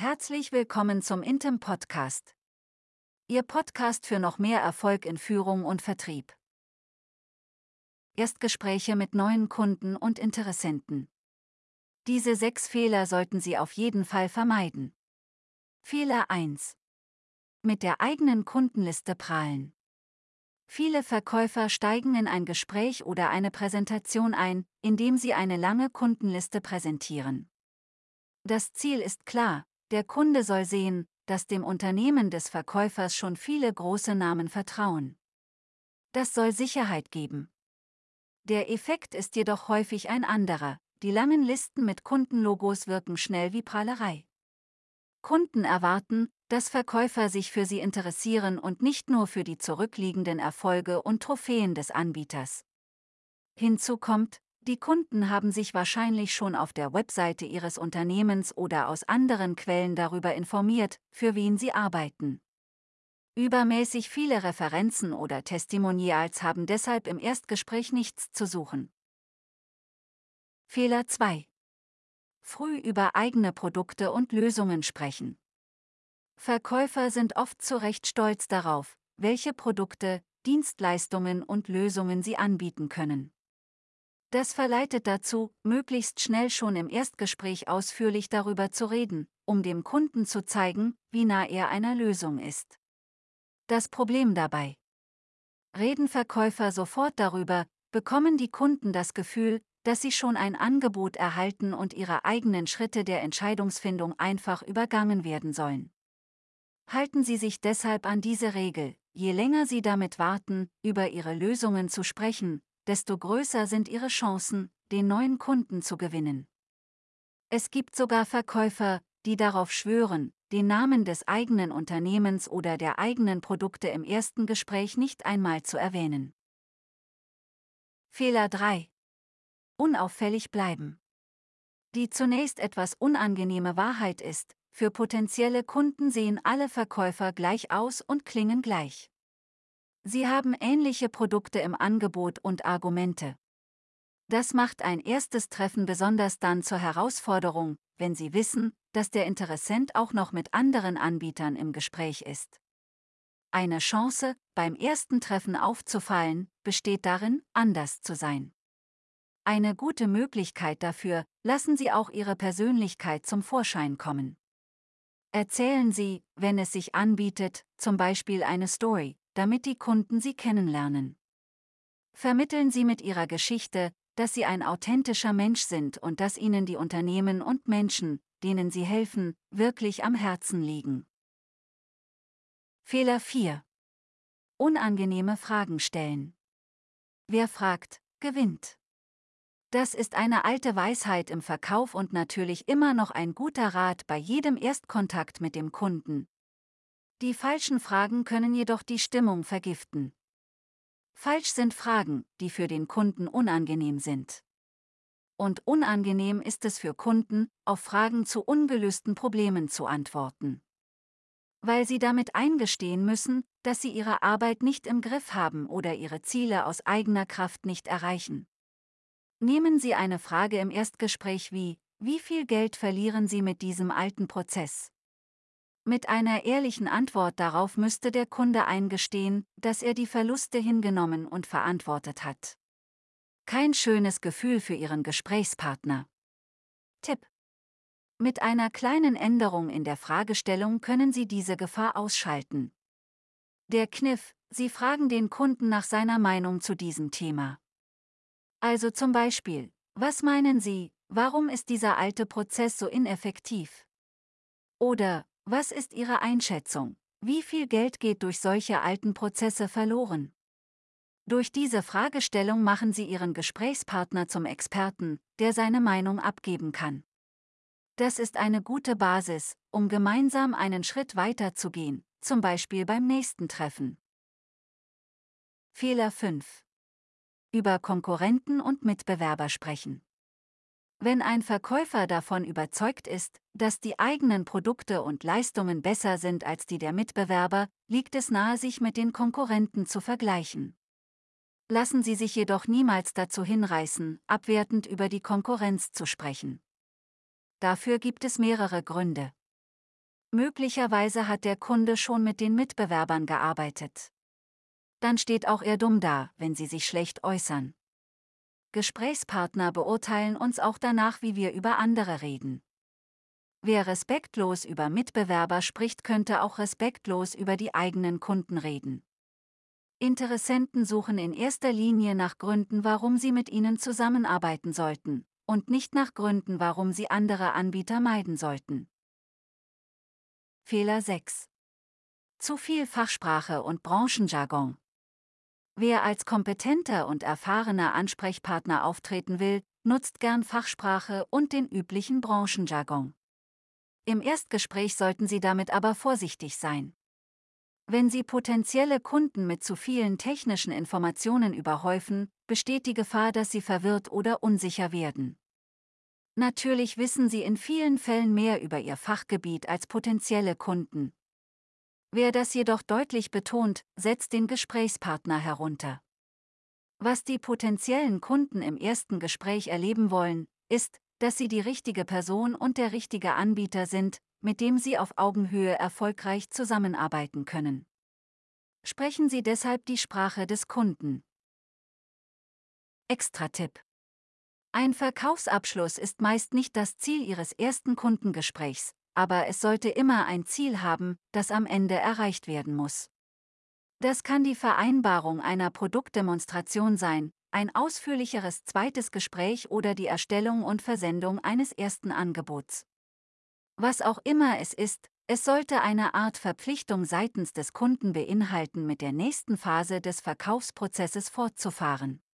Herzlich willkommen zum Intem Podcast. Ihr Podcast für noch mehr Erfolg in Führung und Vertrieb. Erstgespräche mit neuen Kunden und Interessenten. Diese 6 Fehler sollten Sie auf jeden Fall vermeiden. Fehler 1. Mit der eigenen Kundenliste prahlen. Viele Verkäufer steigen in ein Gespräch oder eine Präsentation ein, indem sie eine lange Kundenliste präsentieren. Das Ziel ist klar: Der Kunde soll sehen, dass dem Unternehmen des Verkäufers schon viele große Namen vertrauen. Das soll Sicherheit geben. Der Effekt ist jedoch häufig ein anderer: Die langen Listen mit Kundenlogos wirken schnell wie Prahlerei. Kunden erwarten, dass Verkäufer sich für sie interessieren und nicht nur für die zurückliegenden Erfolge und Trophäen des Anbieters. Hinzu kommt, die Kunden haben sich wahrscheinlich schon auf der Webseite ihres Unternehmens oder aus anderen Quellen darüber informiert, für wen sie arbeiten. Übermäßig viele Referenzen oder Testimonials haben deshalb im Erstgespräch nichts zu suchen. Fehler 2. Früh über eigene Produkte und Lösungen sprechen. Verkäufer sind oft zu Recht stolz darauf, welche Produkte, Dienstleistungen und Lösungen sie anbieten können. Das verleitet dazu, möglichst schnell schon im Erstgespräch ausführlich darüber zu reden, um dem Kunden zu zeigen, wie nah er einer Lösung ist. Das Problem dabei: Reden Verkäufer sofort darüber, bekommen die Kunden das Gefühl, dass sie schon ein Angebot erhalten und ihre eigenen Schritte der Entscheidungsfindung einfach übergangen werden sollen. Halten Sie sich deshalb an diese Regel: Je länger Sie damit warten, über Ihre Lösungen zu sprechen, desto größer sind Ihre Chancen, den neuen Kunden zu gewinnen. Es gibt sogar Verkäufer, die darauf schwören, den Namen des eigenen Unternehmens oder der eigenen Produkte im ersten Gespräch nicht einmal zu erwähnen. Fehler 3. Unauffällig bleiben. Die zunächst etwas unangenehme Wahrheit ist: Für potenzielle Kunden sehen alle Verkäufer gleich aus und klingen gleich. Sie haben ähnliche Produkte im Angebot und Argumente. Das macht ein erstes Treffen besonders dann zur Herausforderung, wenn Sie wissen, dass der Interessent auch noch mit anderen Anbietern im Gespräch ist. Eine Chance, beim ersten Treffen aufzufallen, besteht darin, anders zu sein. Eine gute Möglichkeit dafür: Lassen Sie auch Ihre Persönlichkeit zum Vorschein kommen. Erzählen Sie, wenn es sich anbietet, zum Beispiel eine Story, damit die Kunden Sie kennenlernen. Vermitteln Sie mit Ihrer Geschichte, dass Sie ein authentischer Mensch sind und dass Ihnen die Unternehmen und Menschen, denen Sie helfen, wirklich am Herzen liegen. Fehler 4. Unangenehme Fragen stellen. Wer fragt, gewinnt. Das ist eine alte Weisheit im Verkauf und natürlich immer noch ein guter Rat bei jedem Erstkontakt mit dem Kunden. Die falschen Fragen können jedoch die Stimmung vergiften. Falsch sind Fragen, die für den Kunden unangenehm sind. Und unangenehm ist es für Kunden, auf Fragen zu ungelösten Problemen zu antworten. Weil sie damit eingestehen müssen, dass sie ihre Arbeit nicht im Griff haben oder ihre Ziele aus eigener Kraft nicht erreichen. Nehmen Sie eine Frage im Erstgespräch wie: Wie viel Geld verlieren Sie mit diesem alten Prozess? Mit einer ehrlichen Antwort darauf müsste der Kunde eingestehen, dass er die Verluste hingenommen und verantwortet hat. Kein schönes Gefühl für Ihren Gesprächspartner. Tipp: Mit einer kleinen Änderung in der Fragestellung können Sie diese Gefahr ausschalten. Der Kniff: Sie fragen den Kunden nach seiner Meinung zu diesem Thema. Also zum Beispiel: Was meinen Sie, warum ist dieser alte Prozess so ineffektiv? Oder: Was ist Ihre Einschätzung? Wie viel Geld geht durch solche alten Prozesse verloren? Durch diese Fragestellung machen Sie Ihren Gesprächspartner zum Experten, der seine Meinung abgeben kann. Das ist eine gute Basis, um gemeinsam einen Schritt weiter zu gehen, zum Beispiel beim nächsten Treffen. Fehler 5. Über Konkurrenten und Mitbewerber sprechen. Wenn ein Verkäufer davon überzeugt ist, dass die eigenen Produkte und Leistungen besser sind als die der Mitbewerber, liegt es nahe, sich mit den Konkurrenten zu vergleichen. Lassen Sie sich jedoch niemals dazu hinreißen, abwertend über die Konkurrenz zu sprechen. Dafür gibt es mehrere Gründe. Möglicherweise hat der Kunde schon mit den Mitbewerbern gearbeitet. Dann steht auch er dumm da, wenn Sie sich schlecht äußern. Gesprächspartner beurteilen uns auch danach, wie wir über andere reden. Wer respektlos über Mitbewerber spricht, könnte auch respektlos über die eigenen Kunden reden. Interessenten suchen in erster Linie nach Gründen, warum sie mit ihnen zusammenarbeiten sollten, und nicht nach Gründen, warum sie andere Anbieter meiden sollten. Fehler 6. Zu viel Fachsprache und Branchenjargon. Wer als kompetenter und erfahrener Ansprechpartner auftreten will, nutzt gern Fachsprache und den üblichen Branchenjargon. Im Erstgespräch sollten Sie damit aber vorsichtig sein. Wenn Sie potenzielle Kunden mit zu vielen technischen Informationen überhäufen, besteht die Gefahr, dass sie verwirrt oder unsicher werden. Natürlich wissen Sie in vielen Fällen mehr über Ihr Fachgebiet als potenzielle Kunden. Wer das jedoch deutlich betont, setzt den Gesprächspartner herunter. Was die potenziellen Kunden im ersten Gespräch erleben wollen, ist, dass Sie die richtige Person und der richtige Anbieter sind, mit dem Sie auf Augenhöhe erfolgreich zusammenarbeiten können. Sprechen Sie deshalb die Sprache des Kunden. Extra-Tipp: Ein Verkaufsabschluss ist meist nicht das Ziel Ihres ersten Kundengesprächs, aber es sollte immer ein Ziel haben, das am Ende erreicht werden muss. Das kann die Vereinbarung einer Produktdemonstration sein, ein ausführlicheres zweites Gespräch oder die Erstellung und Versendung eines ersten Angebots. Was auch immer es ist, es sollte eine Art Verpflichtung seitens des Kunden beinhalten, mit der nächsten Phase des Verkaufsprozesses fortzufahren.